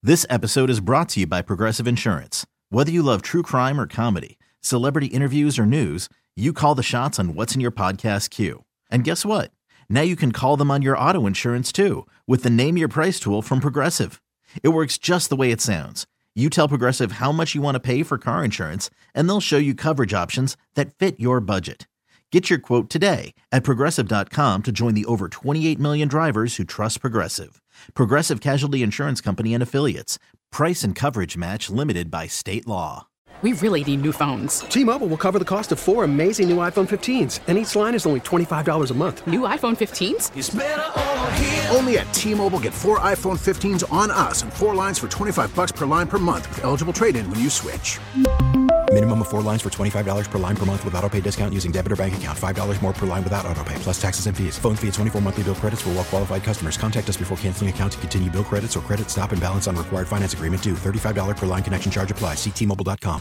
This episode is brought to you by Progressive Insurance. Whether you love true crime or comedy, celebrity interviews or news, you call the shots on what's in your podcast queue. And guess what? Now you can call them on your auto insurance too with the Name Your Price tool from Progressive. It works just the way it sounds. You tell Progressive how much you want to pay for car insurance, and they'll show you coverage options that fit your budget. Get your quote today at Progressive.com to join the over 28 million drivers who trust Progressive. Progressive Casualty Insurance Company and Affiliates. Price and coverage match limited by state law. We really need new phones. T-Mobile will cover the cost of 4 amazing new iPhone 15s, and each line is only $25 a month. New iPhone 15s? It's better over here. Only at T-Mobile, get 4 iPhone 15s on us and 4 lines for $25 per line per month with eligible trade-in when you switch. Minimum of 4 lines for $25 per line per month with autopay discount using debit or bank account. $5 more per line without autopay, plus taxes and fees. Phone fee at 24 monthly bill credits for well-qualified customers. Contact us before canceling account to continue bill credits or credit stop and balance on required finance agreement due. $35 per line connection charge applies. See T-Mobile.com.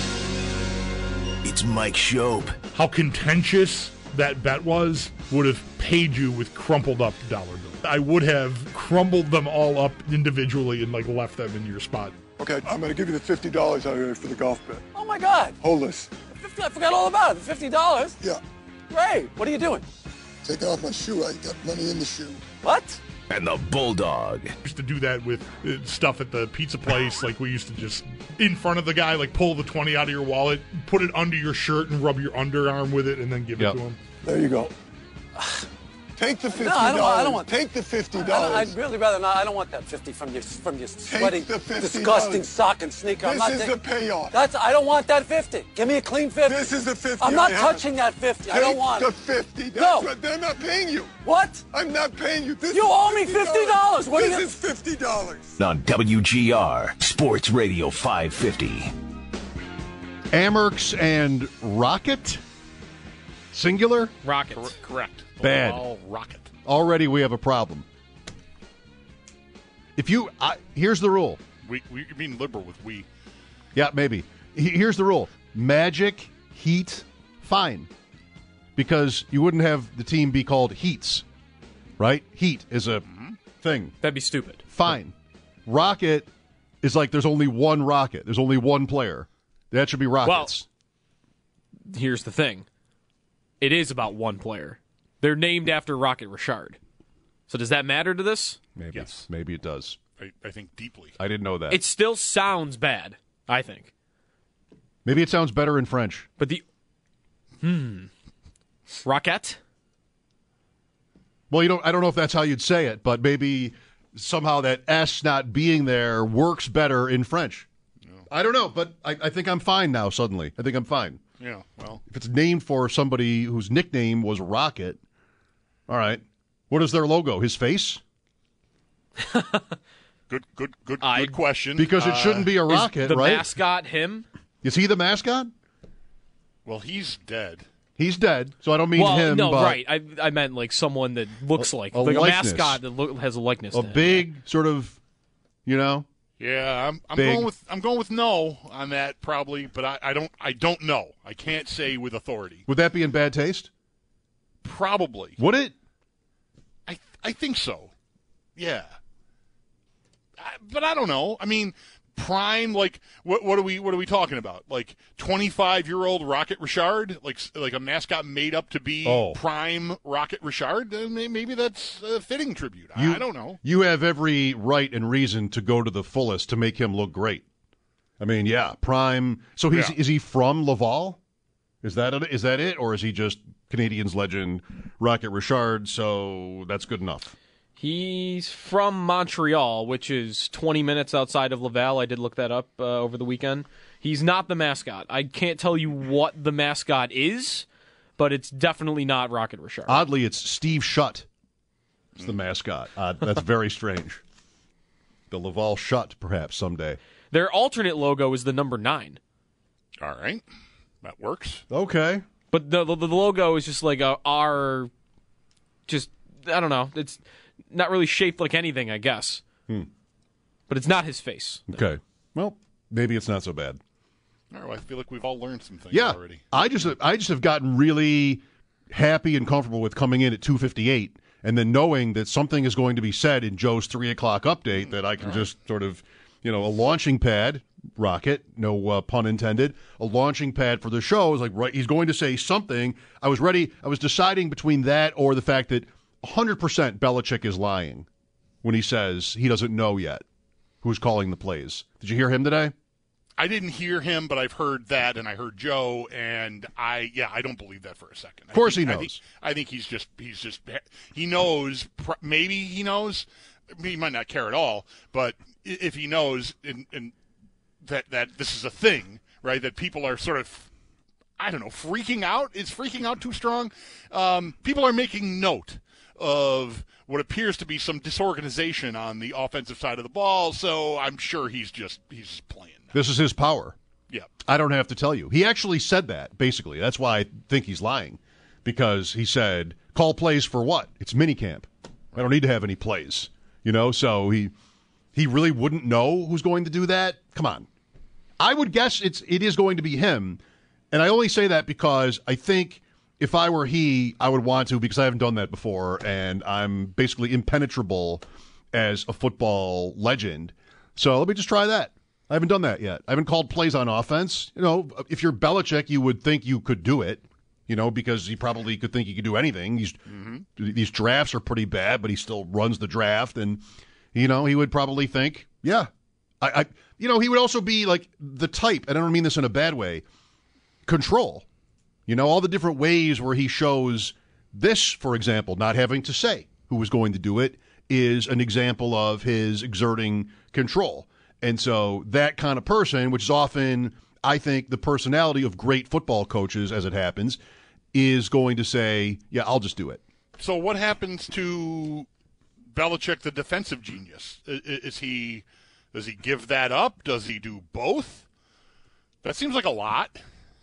It's Mike Schopp. How contentious that bet was would have paid you with crumpled up dollar bills. I would have crumbled them all up individually and left them in your spot. Okay, I'm going to give you the $50 out here for the golf bet. Oh my God. Hold this. 50, I forgot all about it. The $50? Yeah. Great. What are you doing? Taking off my shoe. I got money in the shoe. What? And the Bulldog. We used to do that with stuff at the pizza place. We used to just, in front of the guy, pull the 20 out of your wallet, put it under your shirt and rub your underarm with it and then give it to him. There you go. Take the $50. No, I don't want. Take the $50. I'd really rather not. I don't want that 50 from your sweaty, the $50. disgusting sock and sneaker. This is the payoff. I don't want that 50. Give me a clean 50. This is the 50. I'm not touching that 50. I don't want the it. 50. That's No. what, they're not paying you. What? I'm not paying you. This You is owe me $50. What this is $50. On WGR, Sports Radio 550. Amerks and Rocket? Singular? Rocket. Correct. Bad. All Rocket. Already we have a problem. Here's the rule. We mean liberal with we. Yeah, maybe. Here's the rule. Magic, Heat, fine. Because you wouldn't have the team be called Heats, right? Heat is a thing. That'd be stupid. Fine. Rocket is there's only one Rocket. There's only one player. That should be Rockets. Well, here's the thing. It is about one player. They're named after Rocket Richard. So does that matter to this? Maybe. Yes. Maybe it does. I think deeply. I didn't know that. It still sounds bad, I think. Maybe it sounds better in French. But Rocket? Well, I don't know if that's how you'd say it, but maybe somehow that S not being there works better in French. No. I don't know, but I think I'm fine now suddenly. I think I'm fine. Yeah, well. If it's named for somebody whose nickname was Rocket, all right. What is their logo? His face? Good question. Because it shouldn't be a rocket, is the right? mascot him? Is he the mascot? Well, he's dead. He's dead, so I don't mean him. No, but right. I meant someone that looks like a likeness. mascot that has a likeness. A to him. big sort of, Yeah, I'm going with no on that probably, but I don't know. I can't say with authority. Would that be in bad taste? Probably. Would it? I think so. Yeah. But I don't know. I mean, prime, what are we talking about? 25-year-old Rocket Richard, like a mascot made up to be prime Rocket Richard? Maybe that's a fitting tribute. I don't know. You have every right and reason to go to the fullest to make him look great. I mean, yeah, prime. So is he from Laval? Is that it, or is he just Canadians legend Rocket Richard? So that's good enough. He's from Montreal, which is 20 minutes outside of Laval. I did look that up over the weekend. He's not the mascot. I can't tell you what the mascot is, but it's definitely not Rocket Richard. Oddly, it's Steve Shutt. It's the mascot. That's very strange. The Laval Shutt, perhaps, someday. Their alternate logo is the number 9. All right. That works. Okay. But the logo is just like I don't know. It's not really shaped like anything, I guess. But it's not his face. Okay. Well, maybe it's not so bad. All right, well, I feel like we've all learned some things already. I just have gotten really happy and comfortable with coming in at 2:58 and then knowing that something is going to be said in Joe's 3 o'clock update that I can just sort of a launching pad, Rocket, no pun intended, a launching pad for the show. I was like, right, he's going to say something. I was ready. I was deciding between that or the fact that 100% Belichick is lying when he says he doesn't know yet who's calling the plays. Did you hear him today? I didn't hear him, but I've heard that, and I heard Joe, and I don't believe that for a second. Of course he knows. I think he knows. Maybe he knows. He might not care at all, but if he knows and that this is a thing, right? That people are sort of, I don't know, freaking out. Is freaking out too strong? People are making note of what appears to be some disorganization on the offensive side of the ball. So I'm sure he's just playing. This is his power. Yeah. I don't have to tell you. He actually said that, basically. That's why I think he's lying. Because he said, call plays for what? It's minicamp. I don't need to have any plays. So he really wouldn't know who's going to do that? Come on. I would guess it is going to be him. And I only say that because I think if I were he, I would want to, because I haven't done that before, and I'm basically impenetrable as a football legend. So let me just try that. I haven't done that yet. I haven't called plays on offense. If you're Belichick, you would think you could do it, because he probably could think he could do anything. These drafts are pretty bad, but he still runs the draft, and, he would probably think, yeah. He would also be like the type, and I don't mean this in a bad way, control. All the different ways where he shows this, for example, not having to say who was going to do it, is an example of his exerting control. And so that kind of person, which is often, I think, the personality of great football coaches, as it happens, is going to say, yeah, I'll just do it. So what happens to Belichick, the defensive genius? Does he give that up? Does he do both? That seems like a lot.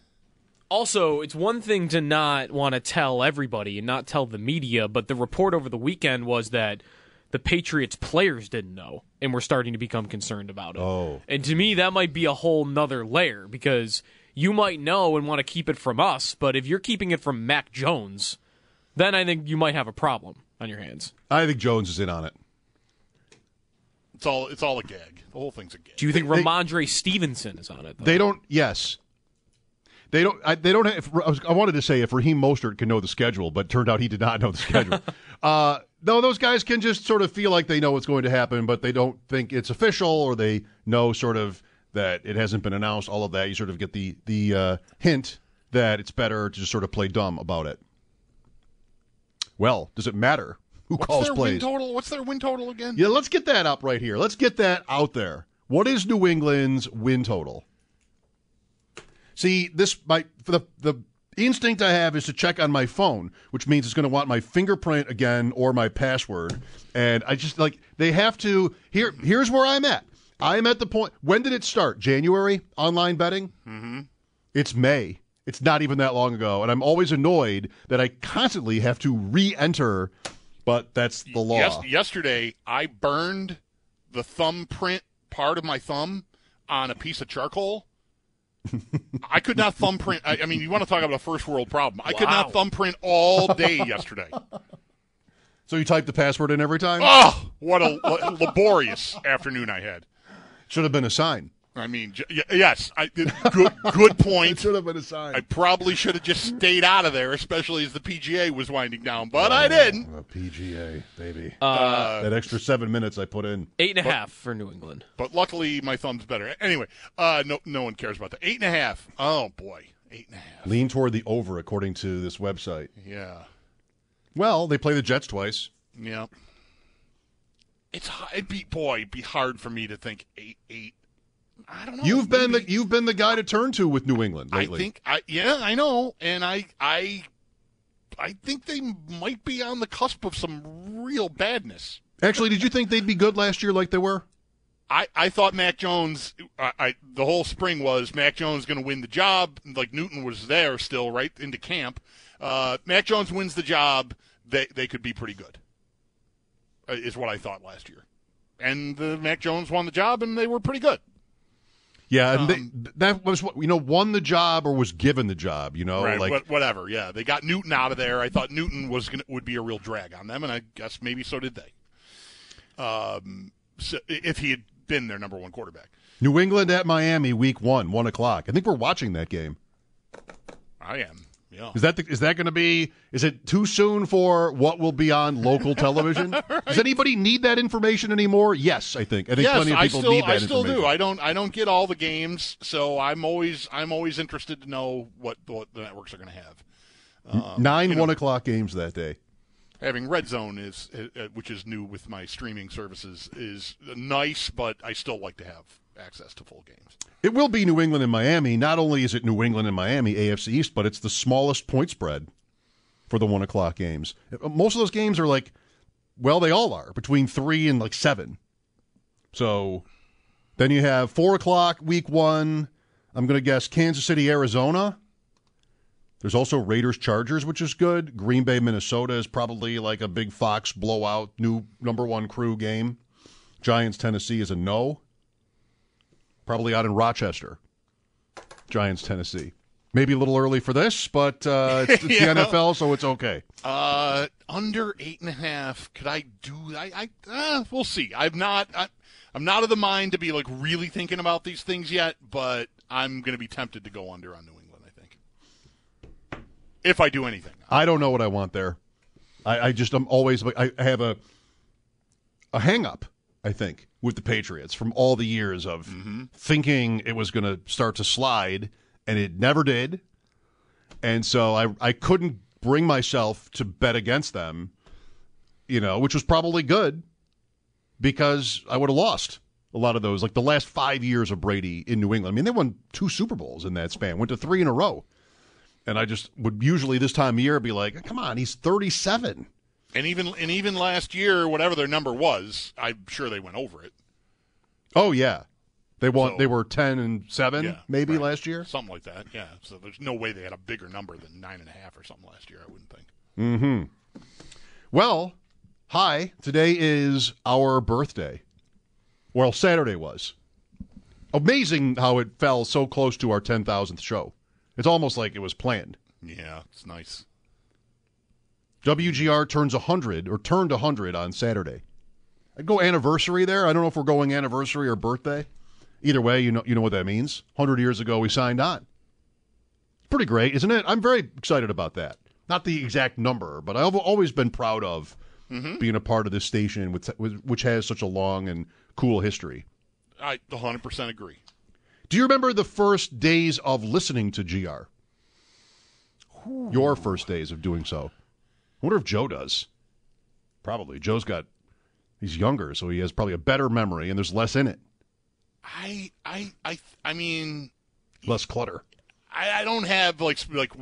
Also, it's one thing to not want to tell everybody and not tell the media, but the report over the weekend was that the Patriots players didn't know and were starting to become concerned about it. Oh. And to me, that might be a whole nother layer, because you might know and want to keep it from us, but if you're keeping it from Mac Jones, then I think you might have a problem on your hands. I think Jones is in on it. It's all a gag. The whole thing's a gag. Do you think Ramondre Stevenson is on it, though? They don't, yes. They don't have, I wanted to say if Raheem Mostert can know the schedule, but it turned out he did not know the schedule. No, those guys can just sort of feel like they know what's going to happen, but they don't think it's official, or they know sort of that it hasn't been announced, all of that. You sort of get the hint that it's better to just sort of play dumb about it. Well, does it matter who calls plays? What's their win total again? Yeah, let's get that up right here. Let's get that out there. What is New England's win total? See, the instinct I have is to check on my phone, which means it's going to want my fingerprint again or my password. And I just they have to. Here's where I'm at. I'm at the point. When did it start? January online betting? Mm-hmm. It's May. It's not even that long ago. And I'm always annoyed that I constantly have to re-enter, but that's the law. Yesterday, I burned the thumbprint part of my thumb on a piece of charcoal. I could not thumbprint. I mean, you want to talk about a first world problem. I could not thumbprint all day yesterday. So you typed the password in every time? Oh, what a laborious afternoon I had. Should have been a sign. I mean, yes. Good point. It should have been a sign. I probably should have just stayed out of there, especially as the PGA was winding down, but I didn't. The PGA, baby. That extra 7 minutes I put in. 8.5 for New England. But luckily, my thumb's better. Anyway, no one cares about that. 8.5. Oh, boy. 8.5. Lean toward the over, according to this website. Yeah. Well, they play the Jets twice. Yeah. It'd be hard for me to think 8. I don't know. You've been the guy to turn to with New England lately. I know, and I think they might be on the cusp of some real badness. Actually, did you think they'd be good last year like they were? I thought Mac Jones. The whole spring was Mac Jones going to win the job. Like Newton was there still, right into camp. Mac Jones wins the job. They could be pretty good. Is what I thought last year, and Mac Jones won the job, and they were pretty good. Yeah, and that was won the job or was given the job. Right, whatever. Yeah, they got Newton out of there. I thought Newton would be a real drag on them, and I guess maybe so did they. So if he had been their number one quarterback. New England at Miami, week 1, 1 o'clock. I think we're watching that game. I am. Yeah. Is that going to be? Is it too soon for what will be on local television? Right. Does anybody need that information anymore? Yes, I think. Yes, plenty of people need that I still information. do. I don't get all the games, so I'm always interested to know what the networks are going to have. 1 o'clock games that day. Having Red Zone is, which is new with my streaming services, is nice, but I still like to have access to full games. It will be New England and Miami. Not only is it New England and Miami, AFC East, but it's the smallest point spread for the 1 o'clock games. Most of those games are like, well, they all are, between 3 and 7. So then you have 4 o'clock, week 1. I'm going to guess Kansas City, Arizona. There's also Raiders-Chargers, which is good. Green Bay, Minnesota is probably like a big Fox blowout, new number 1 crew game. Giants-Tennessee is a no. Probably out in Rochester. Giants-Tennessee. Maybe a little early for this, but it's the NFL, so it's okay. Under 8.5. Could I do? We'll see. I'm not of the mind to be like really thinking about these things yet, but I'm going to be tempted to go under on New England. I think if I do anything, I don't know what I want there. I'm always I have a hang up. I think with the Patriots from all the years of thinking it was going to start to slide. And it never did. And so I couldn't bring myself to bet against them, which was probably good because I would have lost a lot of those. Like the last 5 years of Brady in New England. I mean, they won 2 Super Bowls in that span, went to 3 in a row. And I just would usually this time of year be like, come on, he's 37. And even last year, whatever their number was, I'm sure they went over it. Oh, yeah. They won. They were 10-7, maybe last year, something like that. Yeah. So there's no way they had a bigger number than 9.5 or something last year. I wouldn't think. Mm-hmm. Well, hi. Today is our birthday. Well, Saturday was. Amazing how it fell so close to our 10,000th show. It's almost like it was planned. Yeah, it's nice. WGR turned 100 on Saturday. I'd go anniversary there. I don't know if we're going anniversary or birthday. Either way, you know what that means. 100 years ago, we signed on. It's pretty great, isn't it? I'm very excited about that. Not the exact number, but I've always been proud of being a part of this station, which has such a long and cool history. I 100% agree. Do you remember the first days of listening to GR? Ooh. Your first days of doing so? I wonder if Joe does. Probably. He's younger, so he has probably a better memory, and there's less in it. I mean, less clutter. I don't have like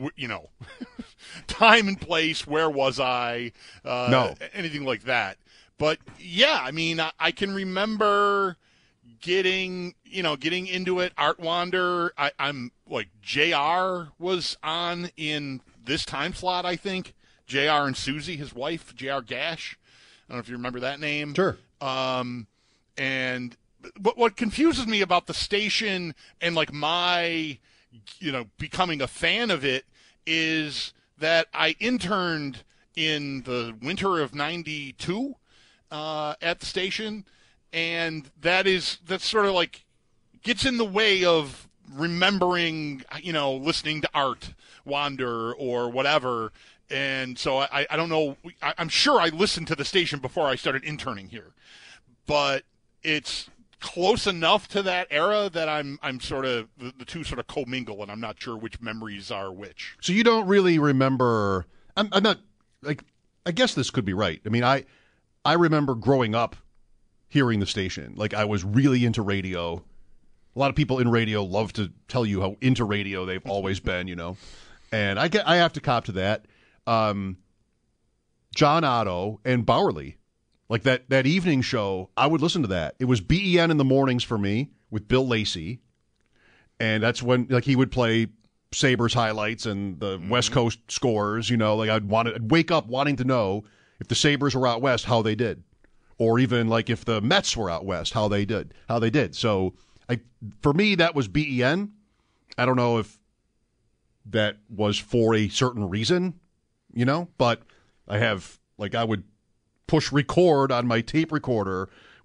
time and place. Where was I? No, anything like that. But yeah, I mean, I can remember getting into it. Art Wander. I'm like JR was on in this time slot. I think JR and Susie, his wife, JR Gash. I don't know if you remember that name. Sure. But what confuses me about the station and like my, becoming a fan of it is that I interned in the winter of '92 at the station, and that's sort of like gets in the way of remembering, listening to Art Wander or whatever. And so I don't know. I'm sure I listened to the station before I started interning here, but it's close enough to that era that I'm sort of the two sort of commingle, and I'm not sure which memories are which. So you don't really remember. I'm not like. I guess this could be right. I mean, I remember growing up hearing the station. Like I was really into radio. A lot of people in radio love to tell you how into radio they've always been. And I have to cop to that. John Otto and Bowerly. Like that evening show, I would listen to that. It was BEN in the mornings for me with Bill Lacey. And that's when he would play Sabres highlights and the West Coast scores, like I'd wake up wanting to know if the Sabres were out west, how they did. Or even like if the Mets were out west, how they did. So for me, that was BEN. I don't know if that was for a certain reason, but I would push record on my tape recorder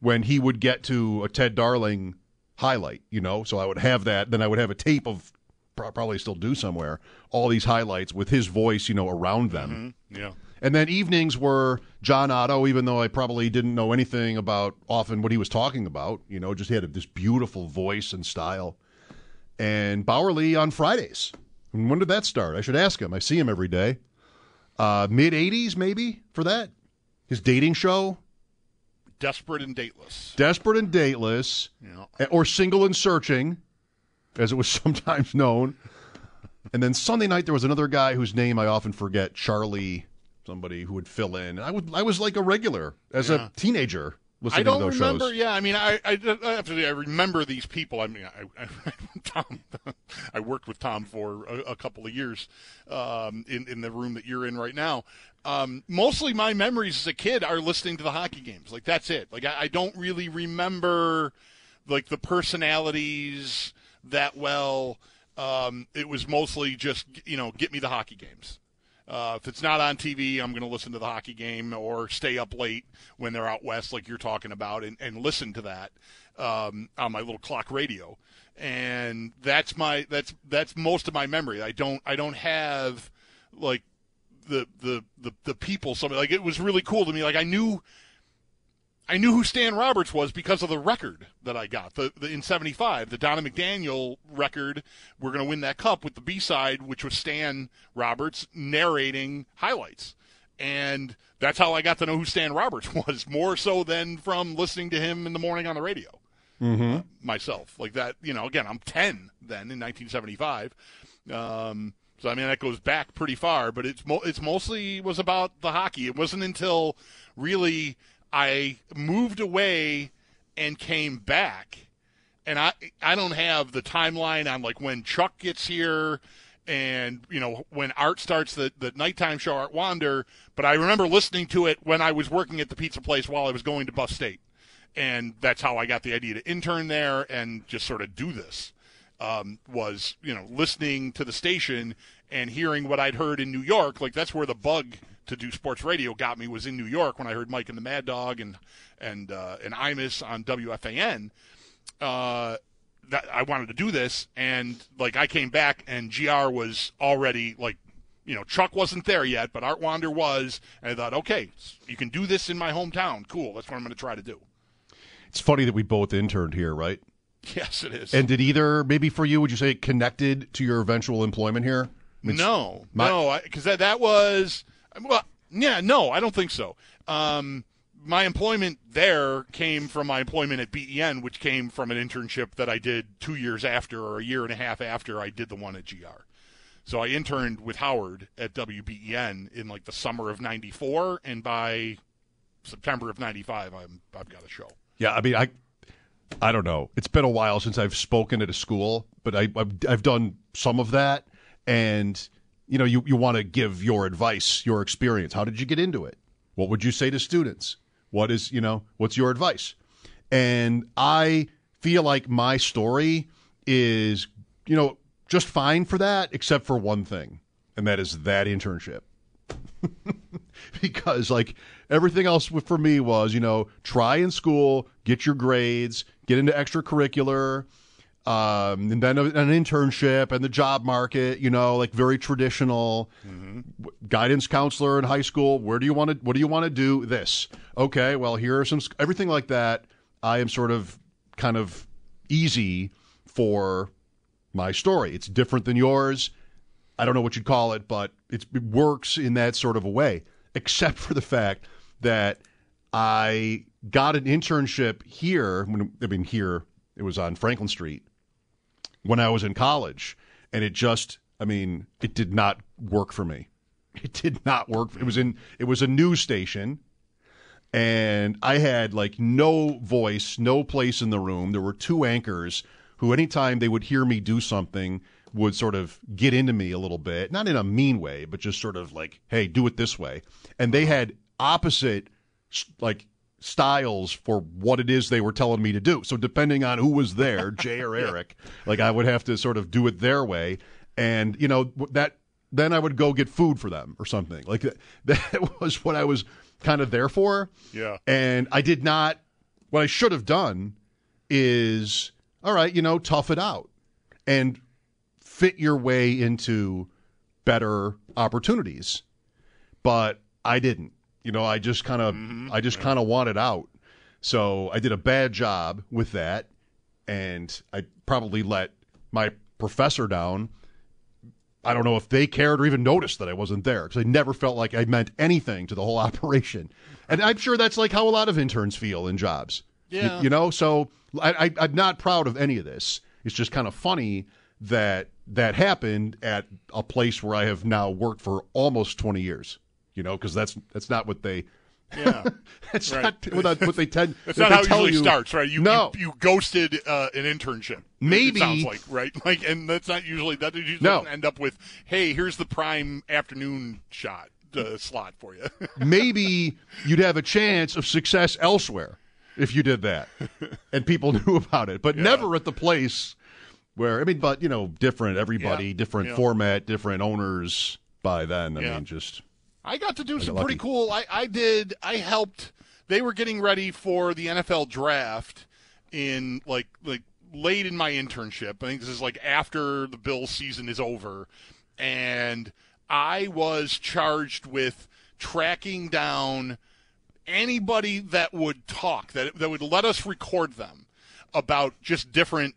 when he would get to a Ted Darling highlight, so I would have that. Then I would have a tape of, probably still do somewhere, all these highlights with his voice, around them. Mm-hmm. Yeah. And then evenings were John Otto, even though I probably didn't know anything about often what he was talking about, just he had this beautiful voice and style. And Bowerly on Fridays. And when did that start? I should ask him. I see him every day. Mid-'80s, maybe, for that? His dating show? Desperate and Dateless. Desperate and Dateless. Yeah. Or Single and Searching, as it was sometimes known. And then Sunday night, there was another guy whose name I often forget, Charlie, somebody who would fill in. I was like a regular as a teenager listening to those shows. I don't remember. Yeah, I mean, I remember these people. I mean, Tom, I worked with Tom for a couple of years in the room that you're in right now. Mostly my memories as a kid are listening to the hockey games. Like, that's it. Like, I don't really remember, like, the personalities that well. It was mostly just, get me the hockey games. If it's not on TV, I'm going to listen to the hockey game or stay up late when they're out west, like you're talking about, and listen to that on my little clock radio. And that's most of my memory. I don't have like the people. Something like, it was really cool to me. Like, I knew who Stan Roberts was because of the record that I got. In '75, the Donna McDaniel record, We're Going to Win That Cup, with the B-side, which was Stan Roberts narrating highlights. And that's how I got to know who Stan Roberts was, more so than from listening to him in the morning on the radio. Mm-hmm. Myself. Like that, again, I'm 10 then in 1975. So, I mean, that goes back pretty far, but it's mostly was about the hockey. It wasn't until really I moved away and came back, and I don't have the timeline on like when Chuck gets here and when Art starts the nighttime show, Art Wander, but I remember listening to it when I was working at the pizza place while I was going to Buff State, and that's how I got the idea to intern there and just sort of do this. Was listening to the station and hearing what I'd heard in New York. Like, that's where the bug to do sports radio got me, was in New York when I heard Mike and the Mad Dog and Imus on WFAN. That I wanted to do this, and like I came back and GR was already like, Chuck wasn't there yet, but Art Wander was, and I thought, okay, you can do this in my hometown. Cool, that's what I'm going to try to do. It's funny that we both interned here, right? Yes, it is. And did either, maybe for you, would you say connected to your eventual employment here? No, because that was, well, yeah, no, I don't think so. My employment there came from my employment at BEN, which came from an internship that I did 2 years after, or a year and a half after I did the one at GR. So I interned with Howard at WBEN in like the summer of '94, and by September of '95, I've got a show. Yeah, I mean, I don't know. It's been a while since I've spoken at a school, but I've done some of that, and you want to give your advice, your experience. How did you get into it? What would you say to students? What's your advice? And I feel like my story is, just fine for that, except for one thing, and that is that internship. Because like everything else for me was, try in school, get your grades, get into extracurricular, and then an internship and the job market, like very traditional. Mm-hmm. Guidance counselor in high school. What do you want to do? This. Okay, well, here are some, everything like that. I am sort of kind of easy for my story. It's different than yours. I don't know what you'd call it, but it works in that sort of a way, except for the fact that I got an internship here. Here, it was on Franklin Street when I was in college, and it did not work for me. It did not work. It was a news station, and I had like no voice, no place in the room. There were two anchors who, anytime they would hear me do something, would sort of get into me a little bit, not in a mean way, but just sort of like, hey, do it this way. And they had opposite like styles for what it is they were telling me to do. So depending on who was there, Jay or Eric, like I would have to sort of do it their way. And, then I would go get food for them or something. Like that was what I was kind of there for. Yeah. And I did not What I should have done is, all right, tough it out and fit your way into better opportunities. But I didn't. I just kind of wanted out. So I did a bad job with that, and I probably let my professor down. I don't know if they cared or even noticed that I wasn't there, because I never felt like I meant anything to the whole operation. And I'm sure that's like how a lot of interns feel in jobs. Yeah. So I'm not proud of any of this. It's just kind of funny that happened at a place where I have now worked for almost 20 years. Because that's not what they. Yeah, it's right. not what they tend. It's not how it usually you starts, right? You ghosted an internship. Maybe it sounds like, right? Like, and that's not usually that. Usually doesn't end up with, hey, here's the prime afternoon slot for you. Maybe you'd have a chance of success elsewhere if you did that, and people knew about it, but never at the place where but different everybody, different format, different owners. By then, I mean, just. I got to do some pretty cool. I helped. They were getting ready for the NFL draft in like late in my internship. I think this is like after the Bills season is over, and I was charged with tracking down anybody that would talk, that would let us record them about just different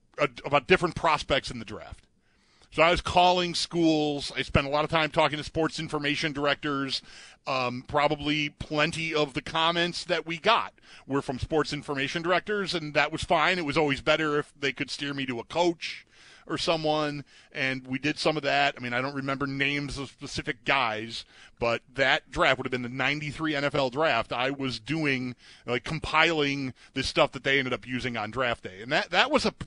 prospects in the draft. So I was calling schools. I spent a lot of time talking to sports information directors. Probably plenty of the comments that we got were from sports information directors, and that was fine. It was always better if they could steer me to a coach or someone, and we did some of that. I mean, I don't remember names of specific guys, but that draft would have been the 93 NFL draft. I was doing, compiling this stuff that they ended up using on draft day. And that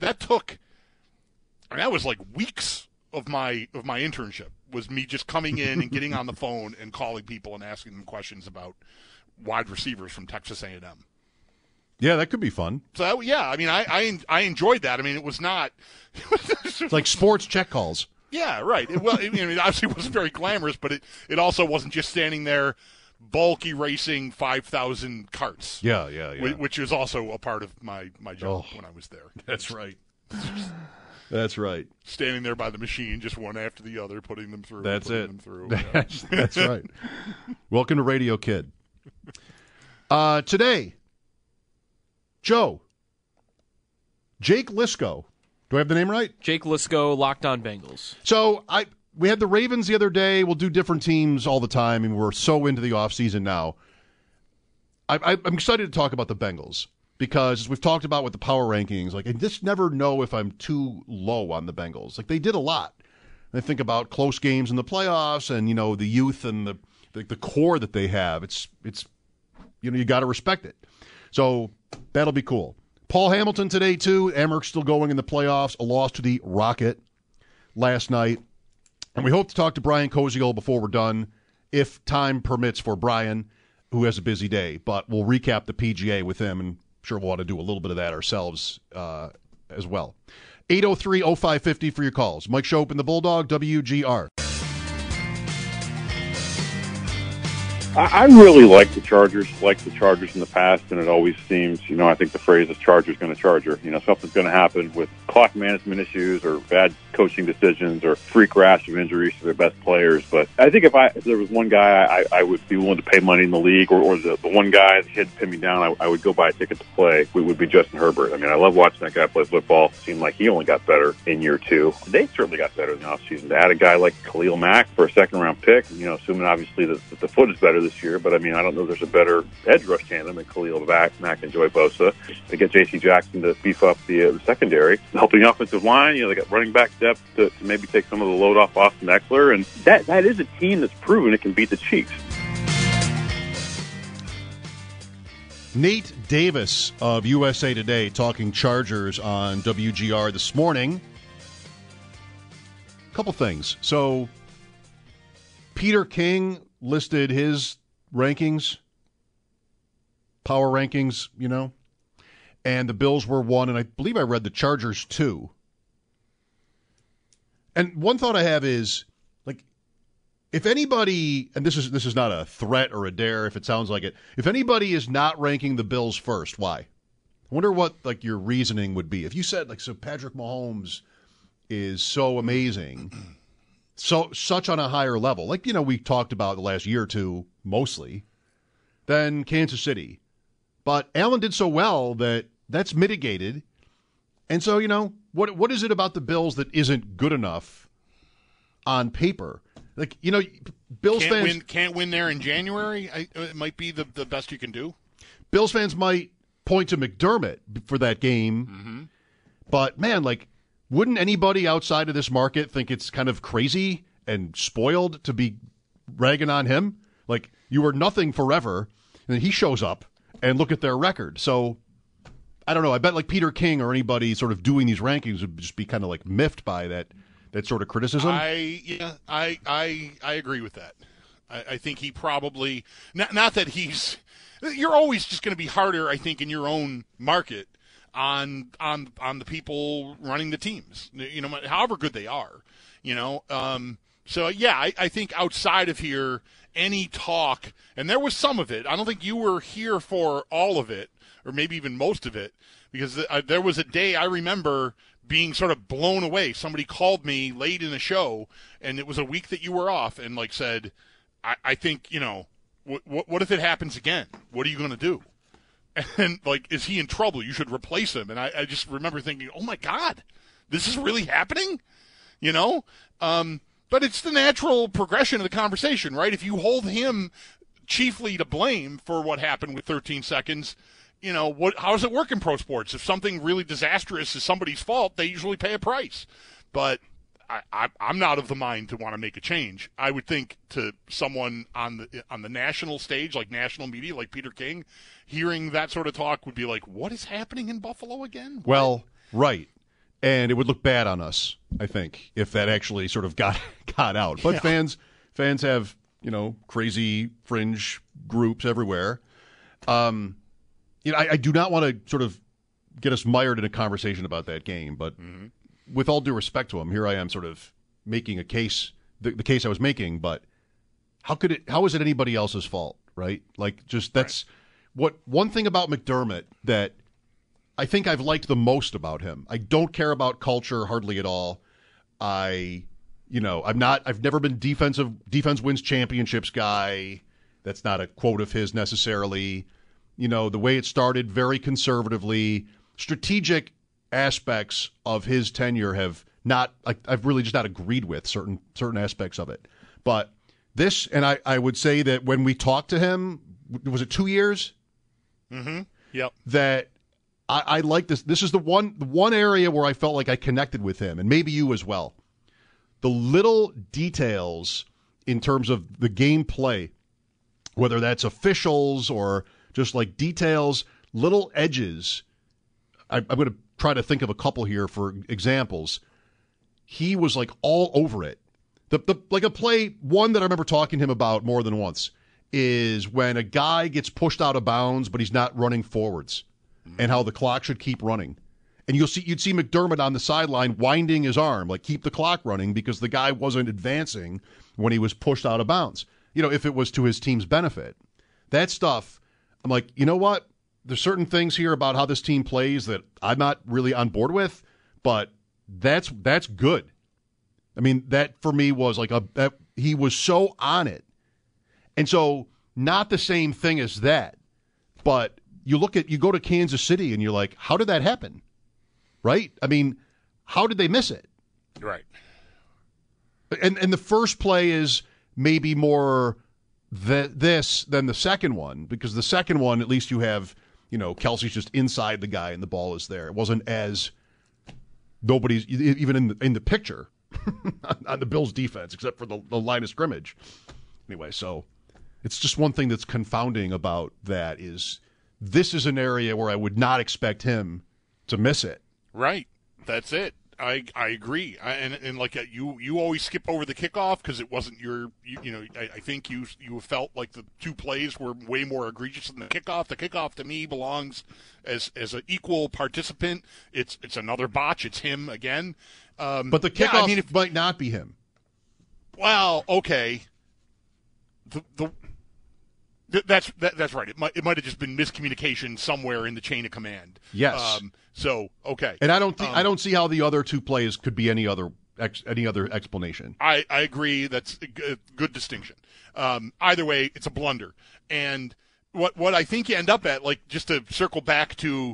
was like weeks of my internship, was me just coming in and getting on the phone and calling people and asking them questions about wide receivers from Texas A&M. Yeah, that could be fun. So I mean, I enjoyed that. I mean, it was not. It's like sports check calls. Yeah, right. It obviously wasn't very glamorous, but it also wasn't just standing there, bulk erasing 5,000 carts. Yeah. Which is also a part of my job when I was there. That's right. That's right. Standing there by the machine, just one after the other, putting them through. That's it. Them through. That's right. Welcome to Radio Kid. Today, Joe, Jake Liscow. Do I have the name right? Jake Liscow, Locked On Bengals. So we had the Ravens the other day. We'll do different teams all the time, and we're so into the offseason now. I'm excited to talk about the Bengals. Because as we've talked about with the power rankings, I just never know if I'm too low on the Bengals. They did a lot. And I think about close games in the playoffs and, the youth and the core that they have. It's you got to respect it. So that'll be cool. Paul Hamilton today, too. Emmerich still going in the playoffs. A loss to the Rocket last night. And we hope to talk to Brian Koziol before we're done, if time permits for Brian, who has a busy day. But we'll recap the PGA with him, and sure we'll want to do a little bit of that ourselves as well. 803-0550 for your calls. Mike Shope and the Bulldog, WGR. I really like the Chargers in the past, and it always seems, I think the phrase is Charger's going to Charger. Something's going to happen with clock management issues or bad coaching decisions or freak rash of injuries to their best players. But I think if there was one guy I would be willing to pay money in the league, or the one guy that had pinned me down, I would go buy a ticket to play, would be Justin Herbert. I mean, I love watching that guy play football. It seemed like he only got better in year two. They certainly got better in the offseason. To add a guy like Khalil Mack for a second-round pick, assuming obviously that the foot is better this year, but I mean, I don't know if there's a better edge rush tandem than Khalil Mack and Joey Bosa. They get J.C. Jackson to beef up the secondary, helping the offensive line. They got running back depth to maybe take some of the load off Austin Eckler, and that is a team that's proven it can beat the Chiefs. Nate Davis of USA Today talking Chargers on WGR this morning. A couple things. So, Peter King listed his rankings, power rankings, and the Bills were 1, and I believe I read the Chargers 2. And one thought I have is, if anybody, and this is not a threat or a dare if it sounds like it, if anybody is not ranking the Bills first, why? I wonder what like your reasoning would be if you said like so Patrick Mahomes is so amazing, such on a higher level, like we talked about the last year or two mostly, than Kansas City, but Allen did so well that's mitigated, and so what is it about the Bills that isn't good enough on paper? Like Bills fans can't win there in January. It might be the best you can do. Bills fans might point to McDermott for that game, but man, like. Wouldn't anybody outside of this market think it's kind of crazy and spoiled to be ragging on him? Like, you were nothing forever, and then he shows up, and look at their record. So, I don't know. I bet like Peter King or anybody sort of doing these rankings would just be kind of like miffed by that sort of criticism. I agree with that. I think he probably not that he's. You're always just going to be harder, I think, in your own market. On the people running the teams, however good they are, So yeah, I think outside of here, any talk, and there was some of it. I don't think you were here for all of it, or maybe even most of it, because there was a day I remember being sort of blown away. Somebody called me late in the show, and it was a week that you were off, and like said, I think what if it happens again? What are you going to do? And, like, is he in trouble? You should replace him. And I just remember thinking, oh, my God, this is really happening? But it's the natural progression of the conversation, right? If you hold him chiefly to blame for what happened with 13 seconds, how does it work in pro sports? If something really disastrous is somebody's fault, they usually pay a price. But I'm not of the mind to want to make a change. I would think to someone on the national stage, like national media, like Peter King, hearing that sort of talk would be like, what is happening in Buffalo again? Well, right. And it would look bad on us, I think, if that actually sort of got out. But yeah. fans have, crazy fringe groups everywhere. I do not want to sort of get us mired in a conversation about that game, but with all due respect to him, here I am sort of making a case, the case I was making, but how is it anybody else's fault, right? Like, just that's one thing about McDermott that I think I've liked the most about him. I don't care about culture hardly at all. I've never been defense wins championships guy. That's not a quote of his necessarily. The way it started very conservatively, strategic aspects of his tenure I've really just not agreed with certain aspects of it. But this, and I would say that when we talked to him, was it 2 years? Mm-hmm. Yep. That I like this. This is the one area where I felt like I connected with him, and maybe you as well. The little details in terms of the gameplay, whether that's officials or just like details, little edges. I'm going to try to think of a couple here for examples. He was like all over it. Like a play, one that I remember talking to him about more than once is when a guy gets pushed out of bounds, but he's not running forwards, and how the clock should keep running. And you'd see McDermott on the sideline winding his arm, like keep the clock running because the guy wasn't advancing when he was pushed out of bounds. If it was to his team's benefit. That stuff, I'm like, you know what? There's certain things here about how this team plays that I'm not really on board with, but that's good. I mean, that for me was like he was so on it. And so not the same thing as that, but you go to Kansas City and you're like, how did that happen? Right? I mean, how did they miss it? Right. And the first play is maybe more this than the second one, because the second one, at least you have, Kelsey's just inside the guy and the ball is there. It wasn't as nobody's even in the picture on the Bills' defense, except for the line of scrimmage. Anyway, so it's just one thing that's confounding about that is this is an area where I would not expect him to miss it. Right. That's it. I agree. And like you always skip over the kickoff because it wasn't I think you felt like the two plays were way more egregious than the kickoff. The kickoff to me belongs as an equal participant. It's another botch. It's him again. But the kickoff might not be him. Well, okay. That's right. It might have just been miscommunication somewhere in the chain of command. Yes. Okay. And I don't see how the other two plays could be any other explanation. I agree. That's a good distinction. Either way, it's a blunder. And what I think you end up at, like, just to circle back to,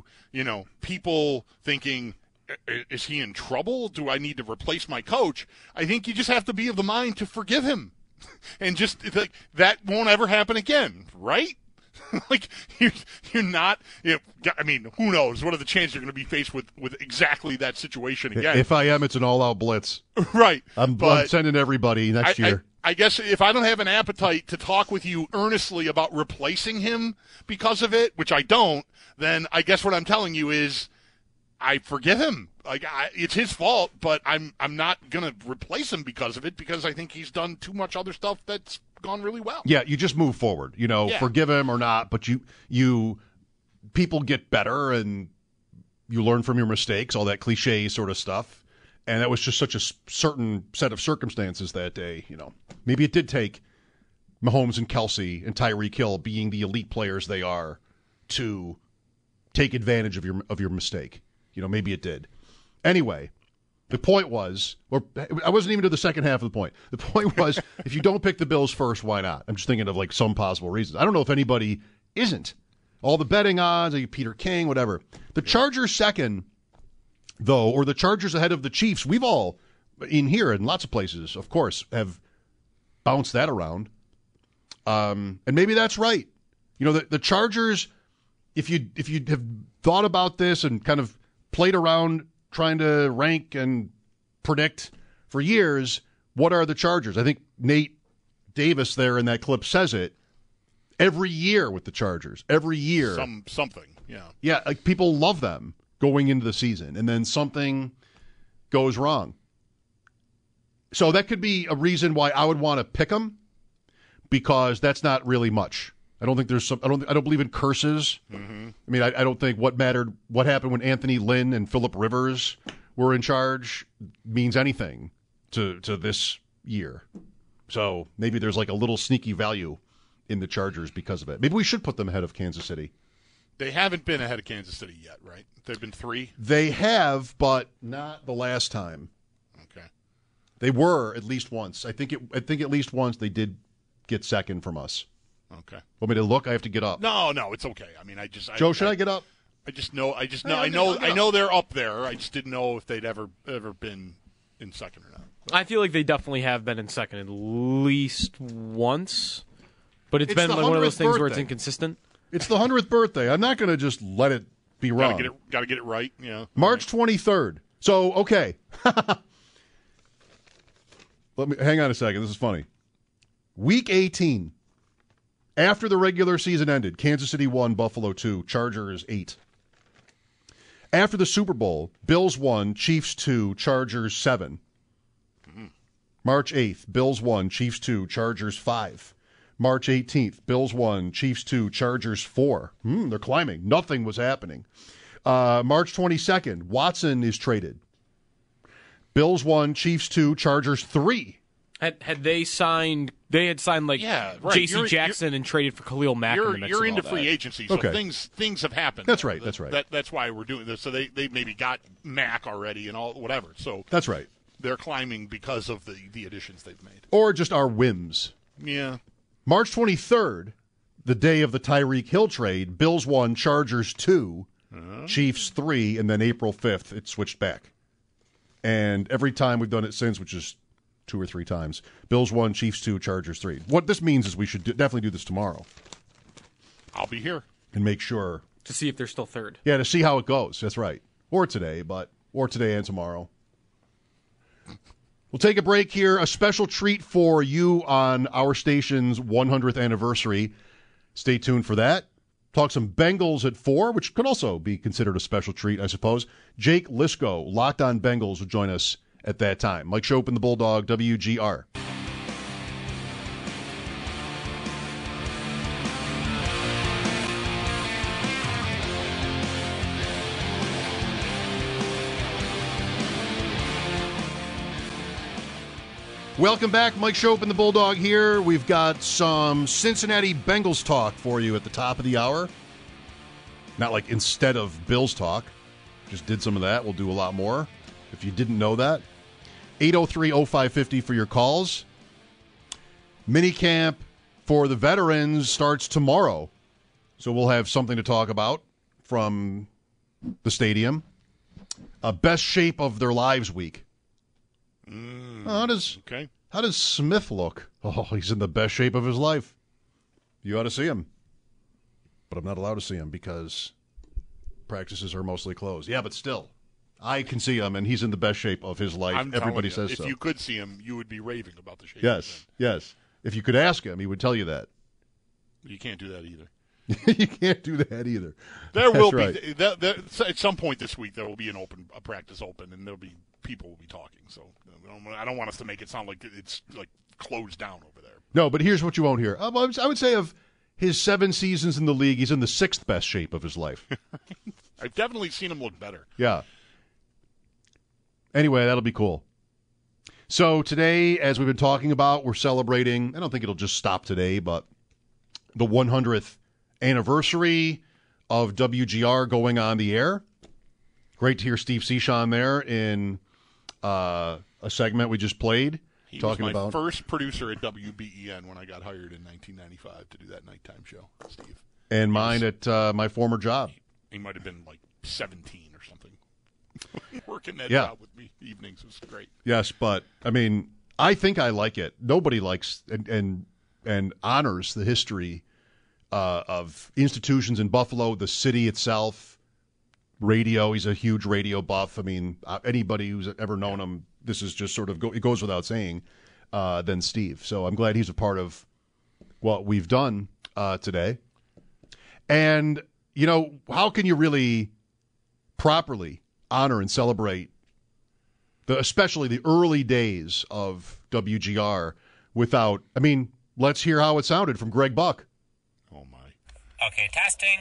people thinking, is he in trouble? Do I need to replace my coach? I think you just have to be of the mind to forgive him. And just that won't ever happen again, right? Like, you're not, I mean, who knows? What are the chances you're going to be faced with exactly that situation again? If I am, it's an all-out blitz. Right. I'm sending everybody next year. I guess if I don't have an appetite to talk with you earnestly about replacing him because of it, which I don't, then I guess what I'm telling you is I forgive him. Like, it's his fault, but I'm not going to replace him because of it, because I think he's done too much other stuff that's gone really well. Yeah, you just move forward. Forgive him or not, but you people get better and you learn from your mistakes, all that cliche sort of stuff. And that was just such a certain set of circumstances that day. Maybe it did take Mahomes and Kelsey and Tyreek Hill being the elite players they are to take advantage of your mistake. Maybe it did. Anyway, the point was, or I wasn't even to the second half of the point. The point was, if you don't pick the Bills first, why not? I'm just thinking of like some possible reasons. I don't know if anybody isn't. All the betting odds, like Peter King, whatever. The Chargers second, though, or the Chargers ahead of the Chiefs, we've all, in here and lots of places, of course, have bounced that around. And maybe that's right. The Chargers, if you have thought about this and kind of played around trying to rank and predict for years, what are the Chargers? I think Nate Davis there in that clip says it. Every year with the Chargers. Every year. Something, yeah. Yeah, like people love them going into the season, and then something goes wrong. So that could be a reason why I would want to pick them, because that's not really much. I don't think there's some. I don't believe in curses. Mm-hmm. I mean, I don't think what happened when Anthony Lynn and Phillip Rivers were in charge means anything to this year. So maybe there's like a little sneaky value in the Chargers because of it. Maybe we should put them ahead of Kansas City. They haven't been ahead of Kansas City yet, right? They've been 3? They have, but not the last time. Okay. They were at least once. I think at least once they did get second from us. Okay. Want me to look? I have to get up. No, it's okay. I mean, Joe, should I get up? I know they're up there. I just didn't know if they'd ever been in second or not. I feel like they definitely have been in second at least once, but it's been like one of those things where it's inconsistent. It's the 100th birthday. I'm not going to just let it be wrong. Got to get it right. Yeah. March 23rd. So, okay. Hang on a second. This is funny. Week 18. After the regular season ended, Kansas City 1, Buffalo 2, Chargers 8. After the Super Bowl, Bills 1, Chiefs 2, Chargers 7. March 8th, Bills 1, Chiefs 2, Chargers 5. March 18th, Bills 1, Chiefs 2, Chargers 4. They're climbing. Nothing was happening. March 22nd, Watson is traded. Bills 1, Chiefs 2, Chargers 3. Had they signed? They had signed like J.C. Jackson and traded for Khalil Mack. You're into free agency, so things have happened. That's right. That's right. That's why we're doing this. So they maybe got Mack already and all whatever. So that's right. They're climbing because of the additions they've made, or just our whims. Yeah. March 23rd, the day of the Tyreek Hill trade. Bills 1, Chargers 2, Chiefs 3, and then April 5th it switched back. And every time we've done it since, which is 2 or 3 times. Bills 1, Chiefs 2, Chargers 3. What this means is we should definitely do this tomorrow. I'll be here. And make sure. To see if they're still third. Yeah, to see how it goes. That's right. Or today and tomorrow. We'll take a break here. A special treat for you on our station's 100th anniversary. Stay tuned for that. Talk some Bengals at 4, which could also be considered a special treat, I suppose. Jake Lisco, Locked on Bengals, will join us at that time. Mike Schopp and the Bulldog, WGR. Welcome back. Mike Schopp and the Bulldog here. We've got some Cincinnati Bengals talk for you at the top of the hour. Not like instead of Bills talk. Just did some of that. We'll do a lot more if you didn't know that. 803-0550 for your calls. Minicamp for the veterans starts tomorrow. So we'll have something to talk about from the stadium. Best shape of their lives week. How does Smith look? Oh, he's in the best shape of his life. You ought to see him. But I'm not allowed to see him because practices are mostly closed. Yeah, but still, I can see him, and he's in the best shape of his life. Everybody says so. If you could see him, you would be raving about the shape. Yes. If you could ask him, he would tell you that. You can't do that either. You can't do that either. There will be at some point this week. There will be a practice open, and there'll be people will be talking. So I don't want us to make it sound like it's like closed down over there. No, but here's what you won't hear. I would say of his 7 seasons in the league, he's in the 6th best shape of his life. I've definitely seen him look better. Yeah. Anyway, that'll be cool. So today, as we've been talking about, we're celebrating. I don't think it'll just stop today, but the 100th anniversary of WGR going on the air. Great to hear Steve Cichon there in a segment we just played. He was my first producer at WBEN when I got hired in 1995 to do that nighttime show, Steve. And mine at my former job. He might have been like 17 or something. Working that job with me evenings was great. Yes, but, I mean, I think I like it. Nobody likes and honors the history of institutions in Buffalo, the city itself, radio. He's a huge radio buff. I mean, anybody who's ever known him, this is just sort of it goes without saying, than Steve. So I'm glad he's a part of what we've done today. And, you know, how can you really properly honor and celebrate especially the early days of WGR without, I mean, let's hear how it sounded from Greg Buck. Oh, my. Okay, testing.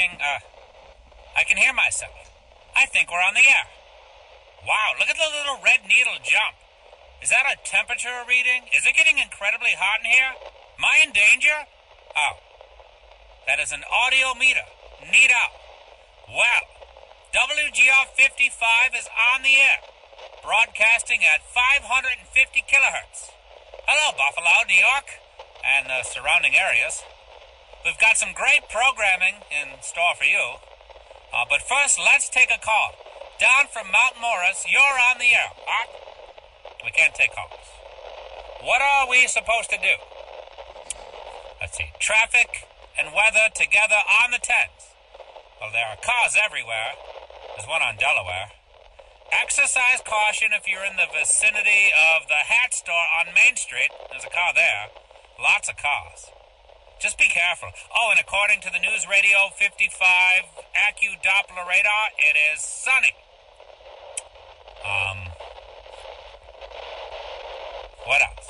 I can hear myself. I think we're on the air. Wow, look at the little red needle jump. Is that a temperature reading? Is it getting incredibly hot in here? Am I in danger? Oh, that is an audio meter. Neato. Well, WGR 55 is on the air, broadcasting at 550 kilohertz. Hello, Buffalo, New York, and the surrounding areas. We've got some great programming in store for you. But first, let's take a call. Don from Mount Morris, you're on the air. We can't take calls. What are we supposed to do? Let's see. Traffic and weather together on the 10s. Well, there are cars everywhere. There's one on Delaware. Exercise caution if you're in the vicinity of the hat store on Main Street. There's a car there. Lots of cars. Just be careful. Oh, and according to the News Radio 55 AccuDoppler radar, it is sunny. What else?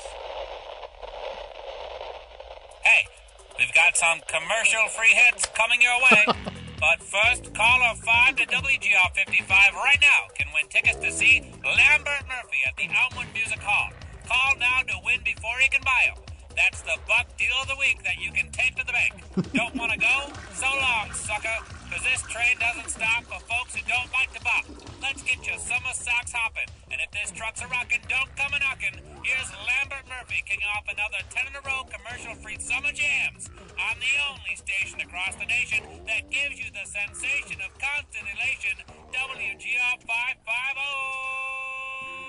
Hey, we've got some commercial-free hits coming your way. But first, caller 5 to WGR 55 right now can win tickets to see Lambert Murphy at the Outwood Music Hall. Call now to win before you can buy them. That's the Buck deal of the week that you can take to the bank. Don't want to go? So long, sucker, because this train doesn't stop for folks who don't like to bop. Let's get your summer socks hopping. And if this truck's a rockin', don't come a knockin'. Here's Lambert Murphy kicking off another 10 in a row commercial-free summer jams on the only station across the nation that gives you the sensation of constant elation, WGR 550.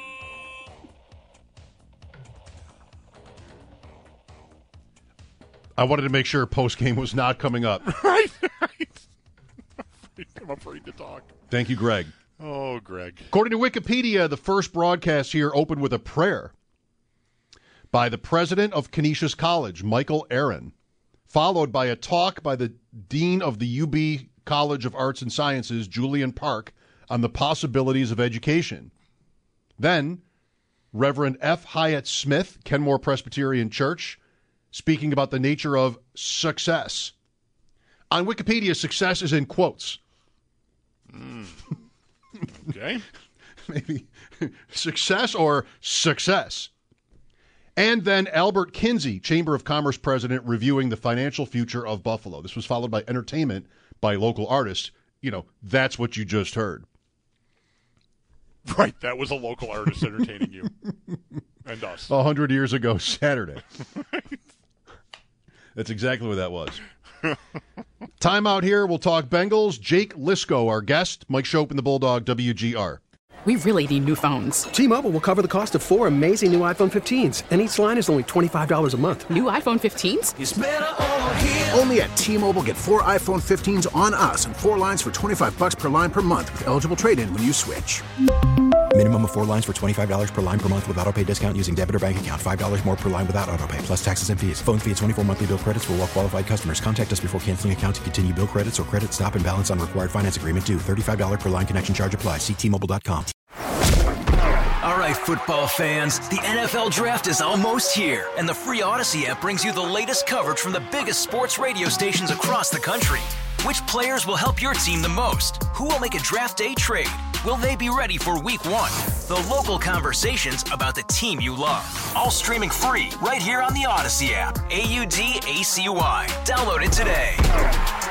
I wanted to make sure post-game was not coming up. Right. I'm afraid to talk. Thank you, Greg. Oh, Greg. According to Wikipedia, the first broadcast here opened with a prayer by the president of Canisius College, Michael Aaron, followed by a talk by the dean of the UB College of Arts and Sciences, Julian Park, on the possibilities of education. Then, Reverend F. Hyatt Smith, Kenmore Presbyterian Church, speaking about the nature of success. On Wikipedia, success is in quotes. Okay. Maybe success or success. And then Albert Kinsey, Chamber of Commerce president, reviewing the financial future of Buffalo. This was followed by entertainment by local artists. You know, that's what you just heard. Right, that was a local artist entertaining you and us. 100 years ago Saturday. That's exactly what that was. Time out here. We'll talk Bengals. Jake Liscow, our guest. Mike Schopp and the Bulldog, WGR. We really need new phones. T-Mobile will cover the cost of 4 amazing new iPhone 15s, and each line is only $25 a month. New iPhone 15s? It's better over here. Only at T-Mobile, get 4 iPhone 15s on us and 4 lines for $25 per line per month with eligible trade-in when you switch. Minimum of 4 lines for $25 per line per month with autopay discount using debit or bank account. $5 more per line without autopay, plus taxes and fees. Phone fee at 24 monthly bill credits for well-qualified customers. Contact us before canceling account to continue bill credits or credit stop and balance on required finance agreement due. $35 per line connection charge applies. See T-Mobile.com. All right, football fans, the NFL Draft is almost here, and the free Odyssey app brings you the latest coverage from the biggest sports radio stations across the country. Which players will help your team the most? Who will make a draft day trade? Will they be ready for week 1? The local conversations about the team you love. All streaming free right here on the Odyssey app. AUDACY. Download it today.